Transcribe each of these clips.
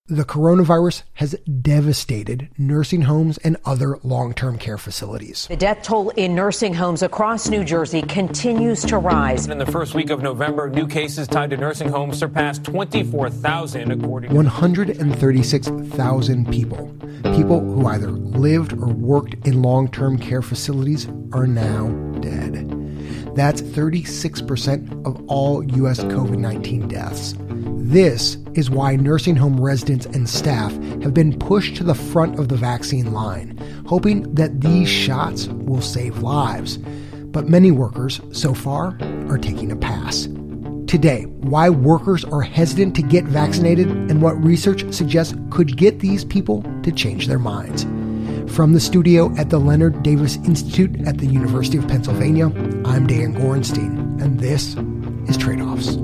The coronavirus has devastated nursing homes and other long-term care facilities. The death toll in nursing homes across New Jersey continues to rise. In the first week of November, new cases tied to nursing homes surpassed 24,000, according to 136,000 people who either lived or worked in long-term care facilities are now dead. That's 36% of all U.S. COVID-19 deaths. This is why nursing home residents and staff have been pushed to the front of the vaccine line, hoping that these shots will save lives. But many workers, so far, are taking a pass. Today, why workers are hesitant to get vaccinated and what research suggests could get these people to change their minds. From the studio at the Leonard Davis Institute at the University of Pennsylvania, I'm Dan Gorenstein, and this is Trade-Offs.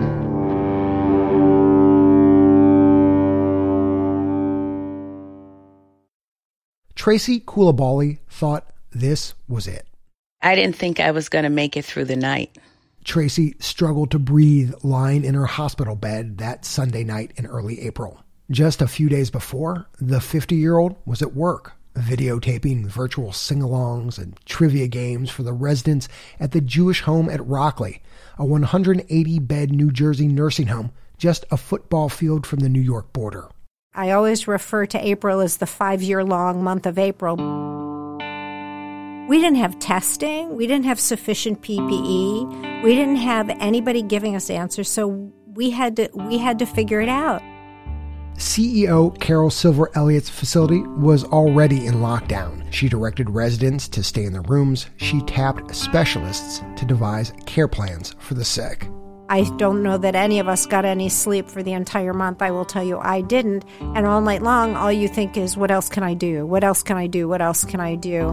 Tracy Coulibaly thought this was it. I didn't think I was going to make it through the night. Tracy struggled to breathe lying in her hospital bed that Sunday night in early April. Just a few days before, the 50-year-old was at work, videotaping virtual sing-alongs and trivia games for the residents at the Jewish home at Rockley, a 180-bed New Jersey nursing home just a football field from the New York border. I always refer to April as the 5-year-long month of April. We didn't have testing. We didn't have sufficient PPE. We didn't have anybody giving us answers, so we had to figure it out. CEO Carol Silver Elliott's facility was already in lockdown. She directed residents to stay in their rooms. She tapped specialists to devise care plans for the sick. I don't know that any of us got any sleep for the entire month. I will tell you I didn't. And all night long, all you think is, what else can I do? What else can I do? What else can I do?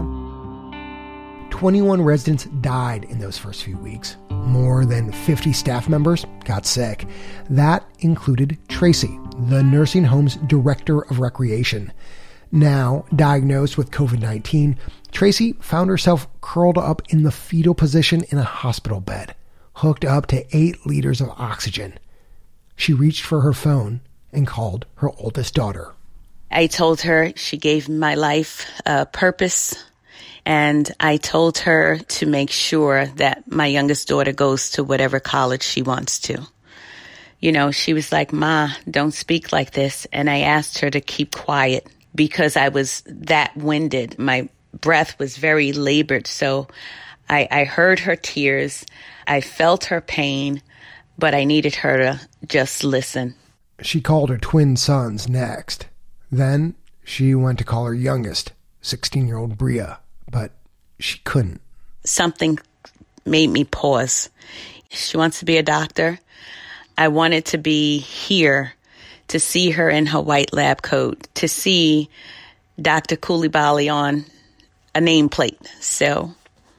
21 residents died in those first few weeks. More than 50 staff members got sick. That included Tracy, the nursing home's director of recreation. Now diagnosed with COVID-19, Tracy found herself curled up in the fetal position in a hospital bed, hooked up to 8 liters of oxygen. She reached for her phone and called her oldest daughter. I told her she gave my life a purpose, and I told her to make sure that my youngest daughter goes to whatever college she wants to. You know, she was like, "Ma, don't speak like this." And I asked her to keep quiet because I was that winded. My breath was very labored, so I heard her tears. I felt her pain, but I needed her to just listen. She called her twin sons next. Then she went to call her youngest, 16-year-old Bria, but she couldn't. Something made me pause. She wants to be a doctor. I wanted to be here to see her in her white lab coat, to see Dr. Coulibaly on a nameplate. So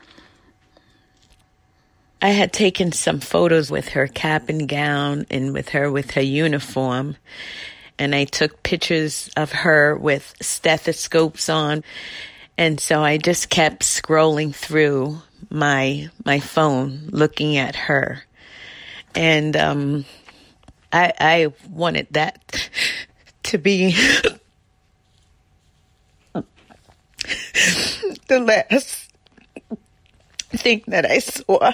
I had taken some photos with her cap and gown and with her uniform. And I took pictures of her with stethoscopes on. And so I just kept scrolling through my phone, looking at her. And I wanted that to be the last thing that I saw.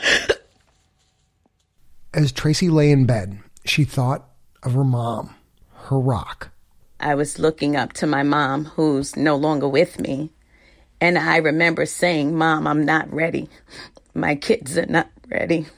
As Tracy lay in bed, she thought of her mom, her rock. I was looking up to my mom, who's no longer with me. And I remember saying, "Mom, I'm not ready. My kids are not ready."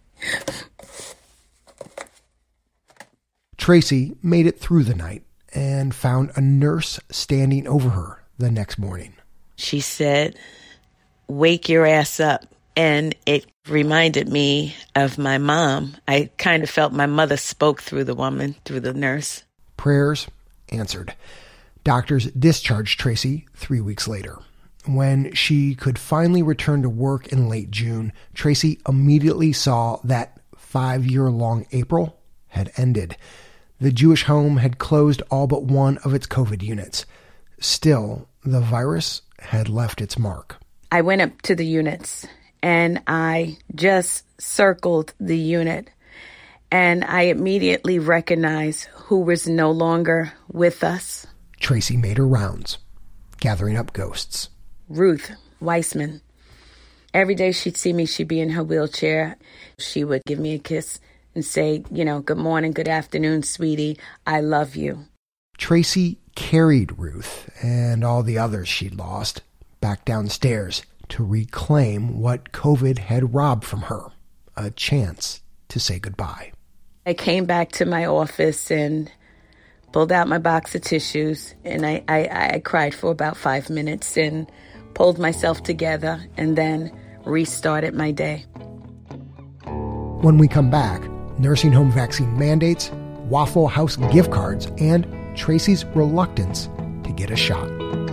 Tracy made it through the night and found a nurse standing over her the next morning. She said, "Wake your ass up." And it reminded me of my mom. I kind of felt my mother spoke through the woman, through the nurse. Prayers answered. Doctors discharged Tracy 3 weeks later. When she could finally return to work in late June, Tracy immediately saw that 5-year-long April had ended. The Jewish home had closed all but one of its COVID units. Still, the virus had left its mark. I went up to the units and I just circled the unit And I immediately recognized who was no longer with us. Tracy made her rounds, gathering up ghosts. Ruth Weissman. Every day she'd see me, she'd be in her wheelchair. She would give me a kiss and say, good morning, good afternoon, sweetie. I love you. Tracy carried Ruth and all the others she'd lost back downstairs to reclaim what COVID had robbed from her, a chance to say goodbye. I came back to my office and pulled out my box of tissues, and I cried for about 5 minutes and pulled myself together and then restarted my day. When we come back, nursing home vaccine mandates, Waffle House gift cards, and Tracy's reluctance to get a shot.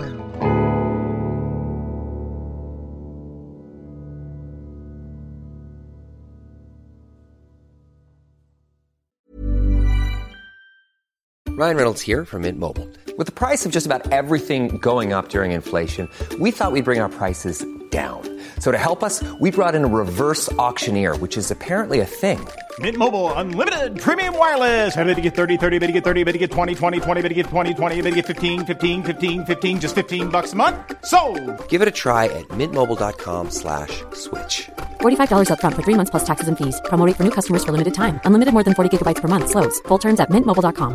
Ryan Reynolds here from Mint Mobile. With the price of just about everything going up during inflation, we thought we'd bring our prices down. So to help us, we brought in a reverse auctioneer, which is apparently a thing. Mint Mobile Unlimited Premium Wireless. How to get 30, 30, bit to get 30, bit to get 20, 20, 20, bit to get 20, 20, bit to get 15, 15, 15, 15, just $15 a month? Sold! Give it a try at mintmobile.com/switch. $45 up front for 3 months plus taxes and fees. Promo rate for new customers for limited time. Unlimited more than 40 gigabytes per month. Slows full terms at mintmobile.com.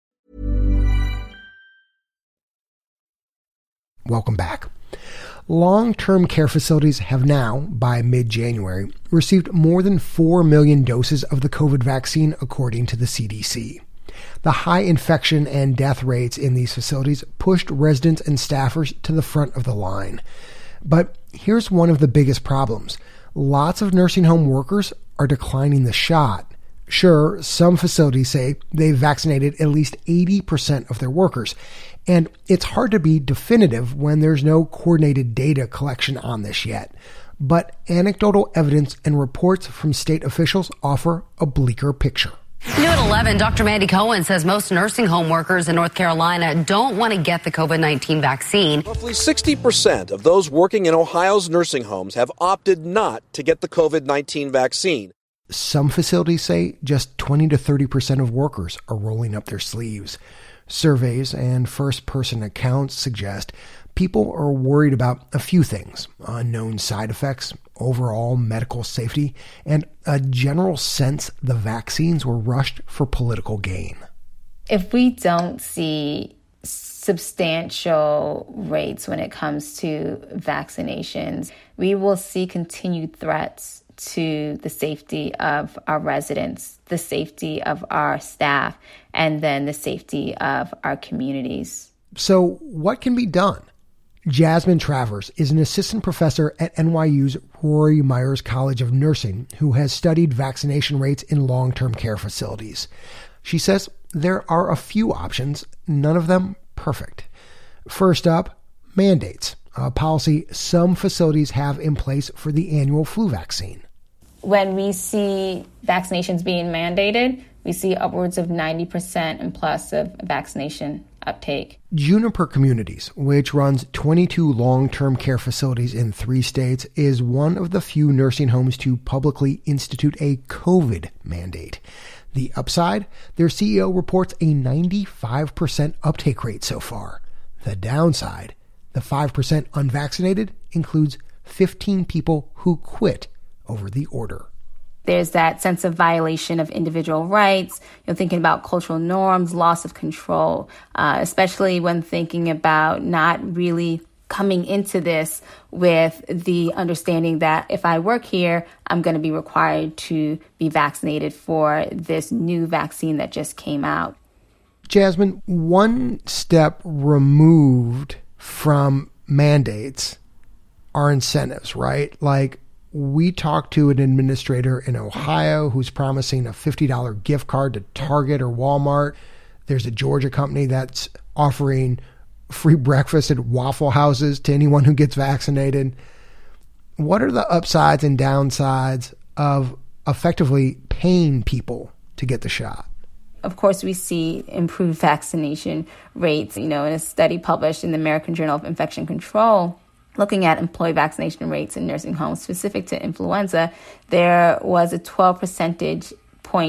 Welcome back. Long-term care facilities have now, by mid-January, received more than 4 million doses of the COVID vaccine, according to the CDC. The high infection and death rates in these facilities pushed residents and staffers to the front of the line. But here's one of the biggest problems. Lots of nursing home workers are declining the shot. Sure, some facilities say they've vaccinated at least 80% of their workers, and it's hard to be definitive when there's no coordinated data collection on this yet. But anecdotal evidence and reports from state officials offer a bleaker picture. New at 11, Dr. Mandy Cohen says most nursing home workers in North Carolina don't want to get the COVID-19 vaccine. Roughly 60% of those working in Ohio's nursing homes have opted not to get the COVID-19 vaccine. Some facilities say just 20 to 30% of workers are rolling up their sleeves. Surveys and first-person accounts suggest people are worried about a few things: unknown side effects, overall medical safety, and a general sense the vaccines were rushed for political gain. If we don't see substantial rates when it comes to vaccinations, we will see continued threats to the safety of our residents, the safety of our staff, and then the safety of our communities. So what can be done? Jasmine Travers is an assistant professor at NYU's Rory Myers College of Nursing who has studied vaccination rates in long-term care facilities. She says there are a few options, none of them perfect. First up, mandates, a policy some facilities have in place for the annual flu vaccine. When we see vaccinations being mandated, we see upwards of 90% and plus of vaccination uptake. Juniper Communities, which runs 22 long-term care facilities in 3 states, is one of the few nursing homes to publicly institute a COVID mandate. The upside? Their CEO reports a 95% uptake rate so far. The downside? The 5% unvaccinated includes 15 people who quit over the order. There's that sense of violation of individual rights, thinking about cultural norms, loss of control, especially when thinking about not really coming into this with the understanding that if I work here, I'm going to be required to be vaccinated for this new vaccine that just came out. Jasmine, one step removed from mandates are incentives, right? Like, we talked to an administrator in Ohio who's promising a $50 gift card to Target or Walmart. There's a Georgia company that's offering free breakfast at Waffle Houses to anyone who gets vaccinated. What are the upsides and downsides of effectively paying people to get the shot? Of course, we see improved vaccination rates. In a study published in the American Journal of Infection Control, looking at employee vaccination rates in nursing homes specific to influenza, there was a 12 percentage point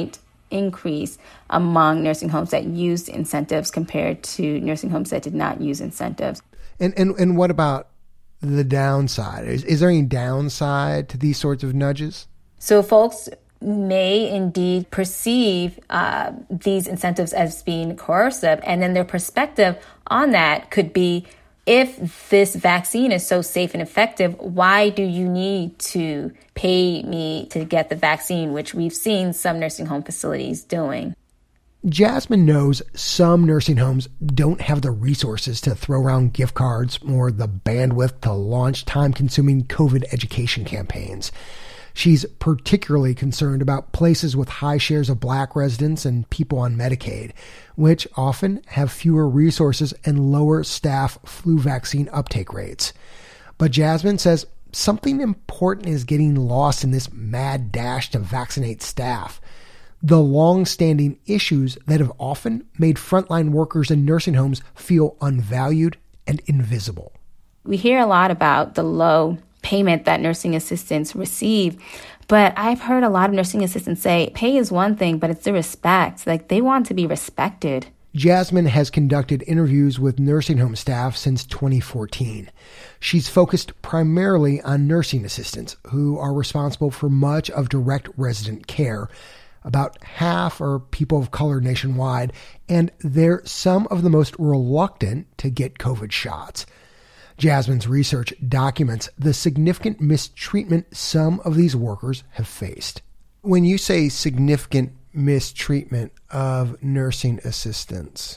increase among nursing homes that used incentives compared to nursing homes that did not use incentives. And what about the downside? Is there any downside to these sorts of nudges? So folks may indeed perceive these incentives as being coercive, and then their perspective on that could be, if this vaccine is so safe and effective, why do you need to pay me to get the vaccine, which we've seen some nursing home facilities doing? Jasmine knows some nursing homes don't have the resources to throw around gift cards or the bandwidth to launch time-consuming COVID education campaigns. She's particularly concerned about places with high shares of Black residents and people on Medicaid, which often have fewer resources and lower staff flu vaccine uptake rates. But Jasmine says something important is getting lost in this mad dash to vaccinate staff. The long-standing issues that have often made frontline workers in nursing homes feel unvalued and invisible. We hear a lot about the low payment that nursing assistants receive, but I've heard a lot of nursing assistants say pay is one thing, but it's the respect. Like, they want to be respected. Jasmine has conducted interviews with nursing home staff since 2014. She's focused primarily on nursing assistants who are responsible for much of direct resident care. About half are people of color nationwide, and they're some of the most reluctant to get COVID shots. Jasmine's research documents the significant mistreatment some of these workers have faced. When you say significant mistreatment of nursing assistants,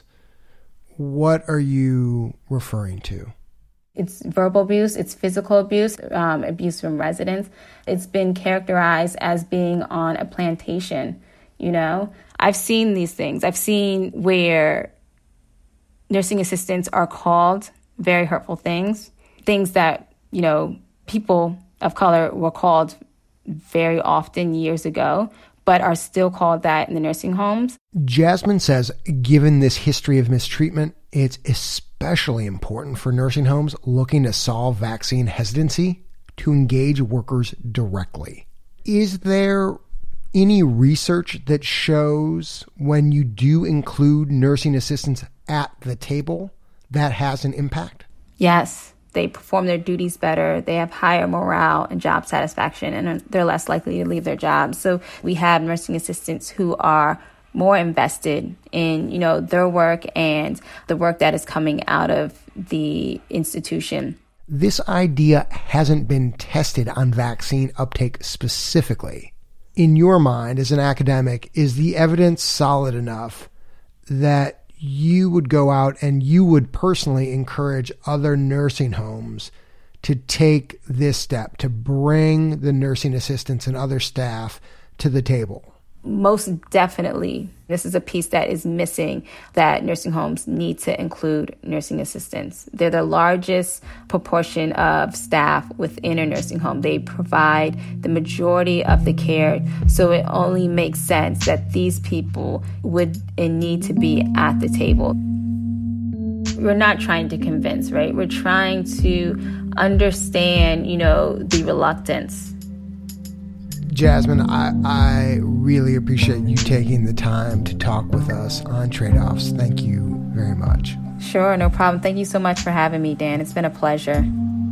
what are you referring to? It's verbal abuse, it's physical abuse, abuse from residents. It's been characterized as being on a plantation, you know? I've seen these things. I've seen where nursing assistants are called very hurtful things that, you know, people of color were called very often years ago, but are still called that in the nursing homes. Jasmine says, given this history of mistreatment, it's especially important for nursing homes looking to solve vaccine hesitancy to engage workers directly. Is there any research that shows when you do include nursing assistants at the table, that has an impact? Yes. They perform their duties better. They have higher morale and job satisfaction, and they're less likely to leave their jobs. So we have nursing assistants who are more invested in, you know, their work and the work that is coming out of the institution. This idea hasn't been tested on vaccine uptake specifically. In your mind, as an academic, is the evidence solid enough that you would go out and you would personally encourage other nursing homes to take this step, to bring the nursing assistants and other staff to the table? Most definitely. This is a piece that is missing, that nursing homes need to include nursing assistants. They're the largest proportion of staff within a nursing home. They provide the majority of the care, so it only makes sense that these people would and need to be at the table. We're not trying to convince, right? We're trying to understand, you know, the reluctance. Jasmine, I really appreciate you taking the time to talk with us on Trade-Offs. Thank you very much. Sure, no problem. Thank you so much for having me, Dan. It's been a pleasure.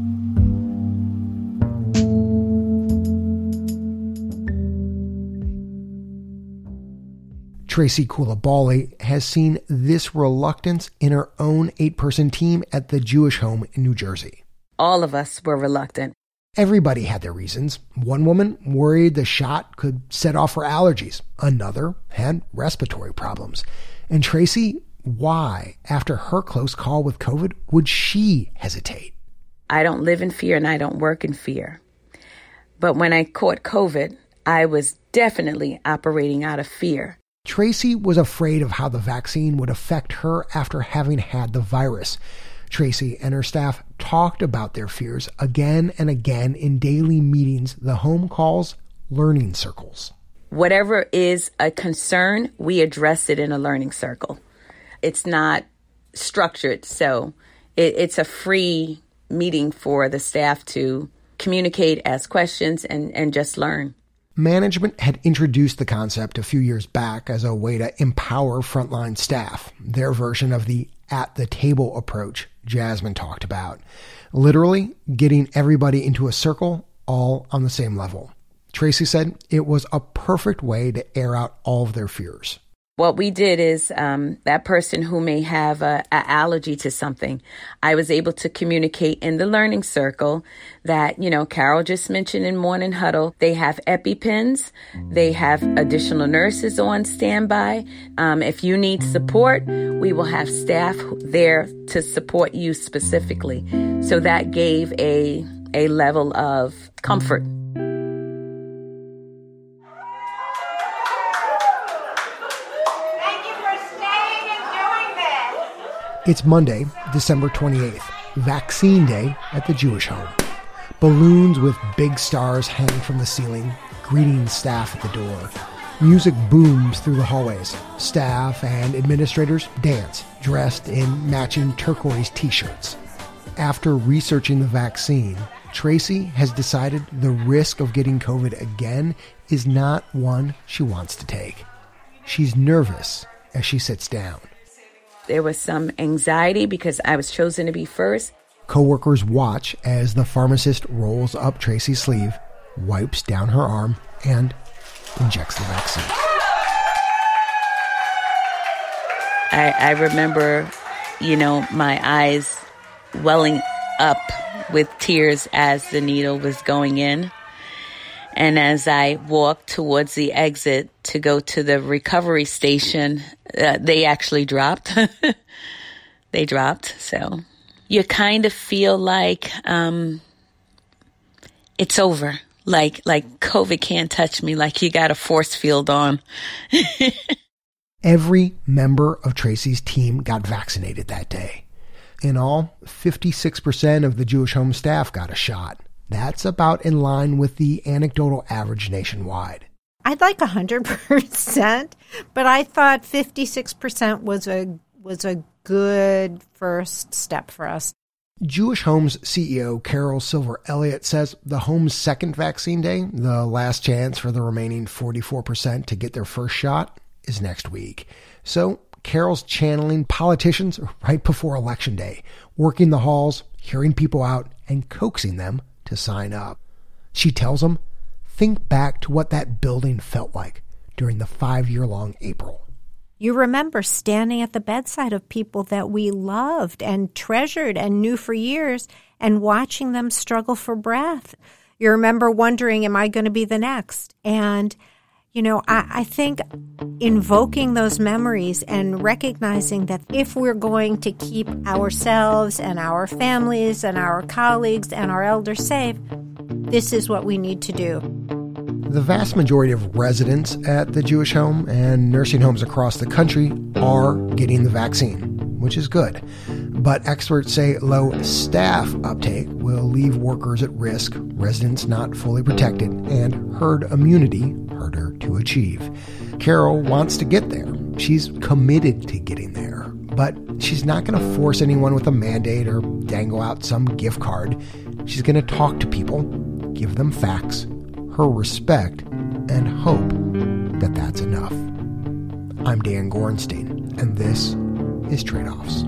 Tracy Coulibaly has seen this reluctance in her own 8-person team at the Jewish home in New Jersey. All of us were reluctant. Everybody had their reasons. One woman worried the shot could set off her allergies. Another had respiratory problems. And Tracy, why, after her close call with COVID, would she hesitate? I don't live in fear and I don't work in fear. But when I caught COVID, I was definitely operating out of fear. Tracy was afraid of how the vaccine would affect her after having had the virus. Tracy and her staff talked about their fears again and again in daily meetings the home calls learning circles. Whatever is a concern, we address it in a learning circle. It's not structured, so it's a free meeting for the staff to communicate, ask questions, and just learn. Management had introduced the concept a few years back as a way to empower frontline staff, their version of the at-the-table approach Jasmine talked about. Literally getting everybody into a circle, all on the same level. Tracy said it was a perfect way to air out all of their fears. What we did is that person who may have an allergy to something, I was able to communicate in the learning circle that, Carol just mentioned in Morning Huddle, they have EpiPens, they have additional nurses on standby. If you need support, we will have staff there to support you specifically. So that gave a level of comfort. It's Monday, December 28th, Vaccine Day at the Jewish Home. Balloons with big stars hang from the ceiling, greeting staff at the door. Music booms through the hallways. Staff and administrators dance, dressed in matching turquoise t-shirts. After researching the vaccine, Tracy has decided the risk of getting COVID again is not one she wants to take. She's nervous as she sits down. There was some anxiety because I was chosen to be first. Coworkers watch as the pharmacist rolls up Tracy's sleeve, wipes down her arm, and injects the vaccine. I remember, my eyes welling up with tears as the needle was going in. And as I walked towards the exit to go to the recovery station, they actually dropped. They dropped. So you kind of feel like it's over. Like COVID can't touch me, like you got a force field on. Every member of Tracy's team got vaccinated that day. In all, 56% of the Jewish Home staff got a shot. That's about in line with the anecdotal average nationwide. I'd like 100%, but I thought 56% was a good first step for us. Jewish Home's CEO Carol Silver Elliott says the Home's second vaccine day, the last chance for the remaining 44% to get their first shot, is next week. So Carol's channeling politicians right before Election Day, working the halls, hearing people out, and coaxing them to sign up. She tells them, think back to what that building felt like during the 5-year-long April. You remember standing at the bedside of people that we loved and treasured and knew for years and watching them struggle for breath. You remember wondering, am I going to be the next? And, I think invoking those memories and recognizing that if we're going to keep ourselves and our families and our colleagues and our elders safe, this is what we need to do. The vast majority of residents at the Jewish Home and nursing homes across the country are getting the vaccine, which is good. But experts say low staff uptake will leave workers at risk, residents not fully protected, and herd immunity harder to achieve. Carol wants to get there. She's committed to getting there. But she's not going to force anyone with a mandate or dangle out some gift card. She's going to talk to people, give them facts, her respect, and hope that that's enough. I'm Dan Gorenstein, and this is Trade-Offs.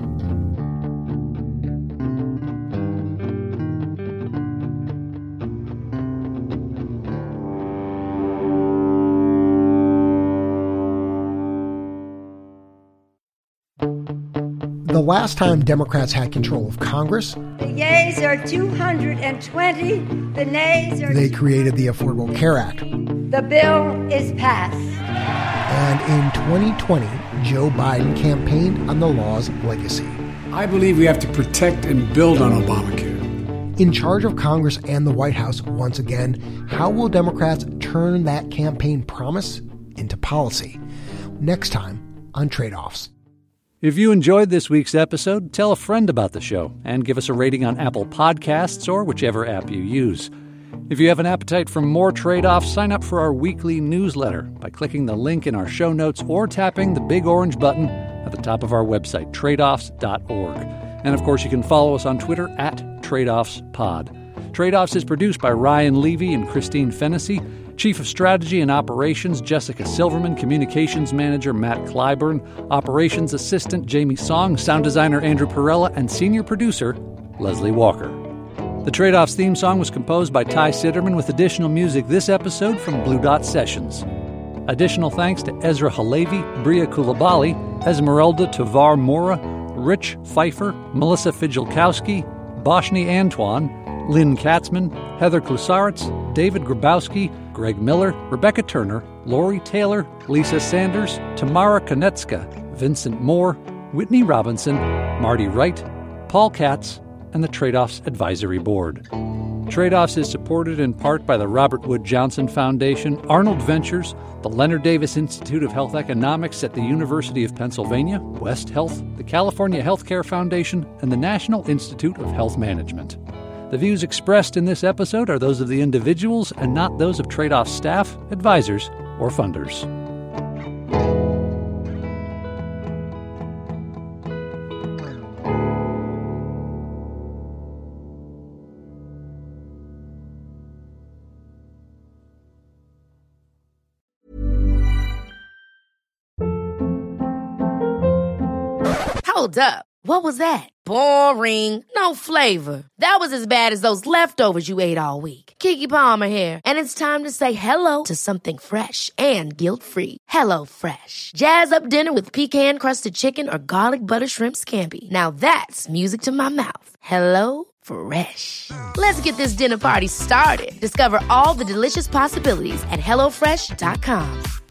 The last time Democrats had control of Congress, the yeas are 220, the nays are... They created the Affordable Care Act. The bill is passed. And in 2020, Joe Biden campaigned on the law's legacy. I believe we have to protect and build on Obamacare. In charge of Congress and the White House once again, how will Democrats turn that campaign promise into policy? Next time on Trade-Offs. If you enjoyed this week's episode, tell a friend about the show and give us a rating on Apple Podcasts or whichever app you use. If you have an appetite for more Trade-Offs, sign up for our weekly newsletter by clicking the link in our show notes or tapping the big orange button at the top of our website, tradeoffs.org. And of course, you can follow us on Twitter at TradeOffsPod. Trade-Offs is produced by Ryan Levy and Christine Fennessy Chief of Strategy and Operations, Jessica Silverman. Communications Manager, Matt Clyburn. Operations Assistant, Jamie Song. Sound Designer, Andrew Perella. And Senior Producer, Leslie Walker. The Trade-Offs theme song was composed by Ty Sitterman with additional music this episode from Blue Dot Sessions. Additional thanks to Ezra Halevi, Bria Koulibaly, Esmeralda Tovar Mora, Rich Pfeiffer, Melissa Fidjelkowski, Boshni Antoine, Lynn Katzman, Heather Klusaritz, David Grabowski, Greg Miller, Rebecca Turner, Lori Taylor, Lisa Sanders, Tamara Konetska, Vincent Moore, Whitney Robinson, Marty Wright, Paul Katz, and the Trade-Offs Advisory Board. Trade-Offs is supported in part by the Robert Wood Johnson Foundation, Arnold Ventures, the Leonard Davis Institute of Health Economics at the University of Pennsylvania, West Health, the California Healthcare Foundation, and the National Institute of Health Management. The views expressed in this episode are those of the individuals and not those of Trade-Offs staff, advisors, or funders. Hold up. What was that? Boring. No flavor. That was as bad as those leftovers you ate all week. Keke Palmer here, and it's time to say hello to something fresh and guilt-free. HelloFresh. Jazz up dinner with pecan-crusted chicken or garlic butter shrimp scampi. Now that's music to my mouth. HelloFresh. Let's get this dinner party started. Discover all the delicious possibilities at HelloFresh.com.